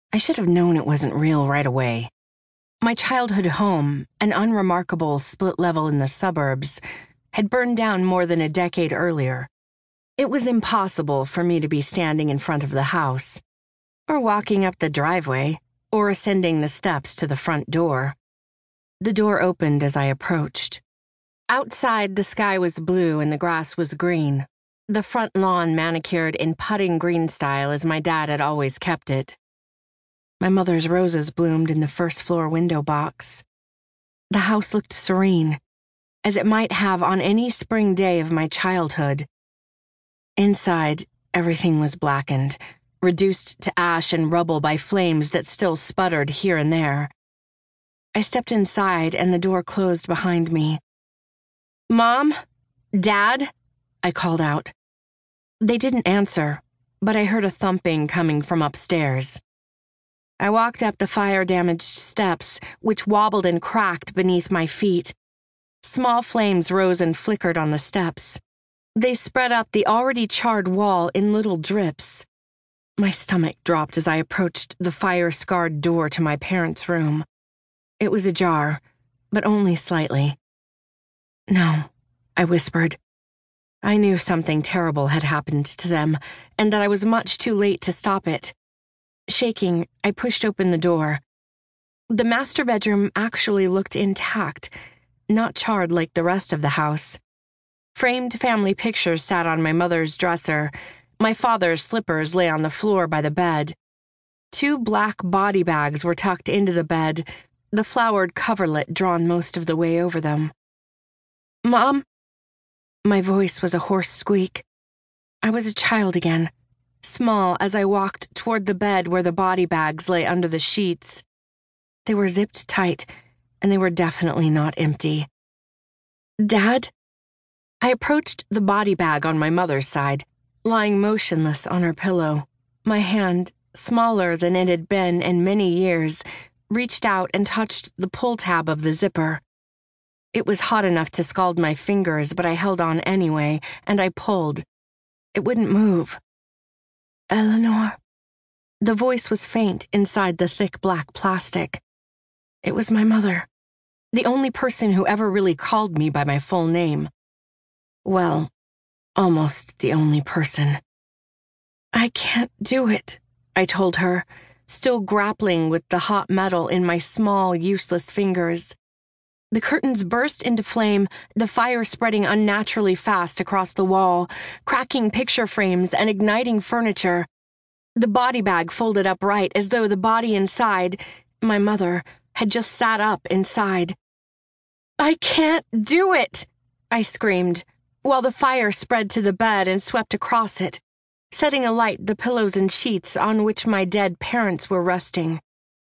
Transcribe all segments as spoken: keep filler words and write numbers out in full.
I should have known it wasn't real right away. My childhood home, an unremarkable split level in the suburbs, had burned down more than a decade earlier. It was impossible for me to be standing in front of the house, or walking up the driveway, or ascending the steps to the front door. The door opened as I approached. Outside, the sky was blue and the grass was green, the front lawn manicured in putting green style as my dad had always kept it. My mother's roses bloomed in the first floor window box. The house looked serene, as it might have on any spring day of my childhood. Inside, everything was blackened, reduced to ash and rubble by flames that still sputtered here and there. I stepped inside and the door closed behind me. "Mom? Dad?" I called out. They didn't answer, but I heard a thumping coming from upstairs. I walked up the fire-damaged steps, which wobbled and cracked beneath my feet. Small flames rose and flickered on the steps. They spread up the already charred wall in little drips. My stomach dropped as I approached the fire-scarred door to my parents' room. It was ajar, but only slightly. "No," I whispered. I knew something terrible had happened to them, and that I was much too late to stop it. Shaking, I pushed open the door. The master bedroom actually looked intact, not charred like the rest of the house. Framed family pictures sat on my mother's dresser. My father's slippers lay on the floor by the bed. Two black body bags were tucked into the bed, the flowered coverlet drawn most of the way over them. "Mom?" My voice was a hoarse squeak. I was a child again, small as I walked toward the bed where the body bags lay under the sheets. They were zipped tight, and they were definitely not empty. "Dad?" I approached the body bag on my mother's side, lying motionless on her pillow. My hand, smaller than it had been in many years, reached out and touched the pull tab of the zipper. It was hot enough to scald my fingers, but I held on anyway, and I pulled. It wouldn't move. "Eleanor." The voice was faint inside the thick black plastic. It was my mother, the only person who ever really called me by my full name. Well, almost the only person. "I can't do it," I told her, still grappling with the hot metal in my small, useless fingers. The curtains burst into flame, the fire spreading unnaturally fast across the wall, cracking picture frames and igniting furniture. The body bag folded upright as though the body inside, my mother, had just sat up inside. "I can't do it!" I screamed, while the fire spread to the bed and swept across it, setting alight the pillows and sheets on which my dead parents were resting.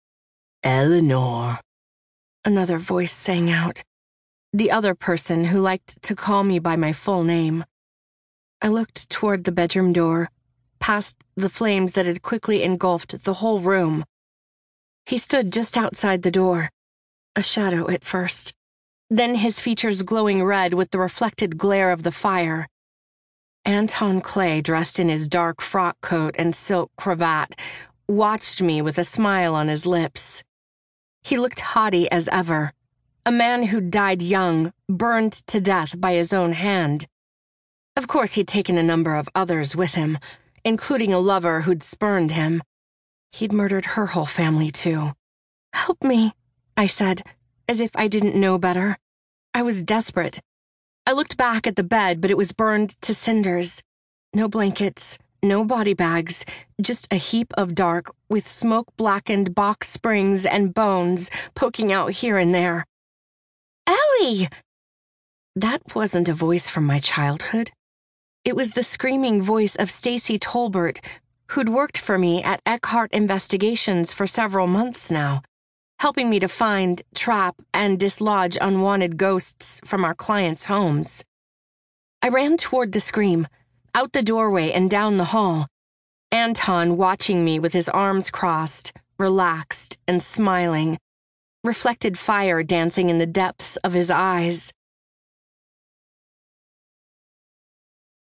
"Eleanor," another voice sang out, the other person who liked to call me by my full name. I looked toward the bedroom door, past the flames that had quickly engulfed the whole room. He stood just outside the door, a shadow at first, then his features glowing red with the reflected glare of the fire. Anton Clay, dressed in his dark frock coat and silk cravat, watched me with a smile on his lips. He looked haughty as ever, a man who'd died young, burned to death by his own hand. Of course, he'd taken a number of others with him, including a lover who'd spurned him. He'd murdered her whole family, too. "Help me," I said, as if I didn't know better. I was desperate. I looked back at the bed, but it was burned to cinders. No blankets, no body bags, just a heap of dark with smoke-blackened box springs and bones poking out here and there. "Ellie!" That wasn't a voice from my childhood. It was the screaming voice of Stacy Tolbert, who'd worked for me at Eckhart Investigations for several months now, helping me to find, trap, and dislodge unwanted ghosts from our clients' homes. I ran toward the scream, out the doorway and down the hall, Anton watching me with his arms crossed, relaxed and smiling, reflected fire dancing in the depths of his eyes.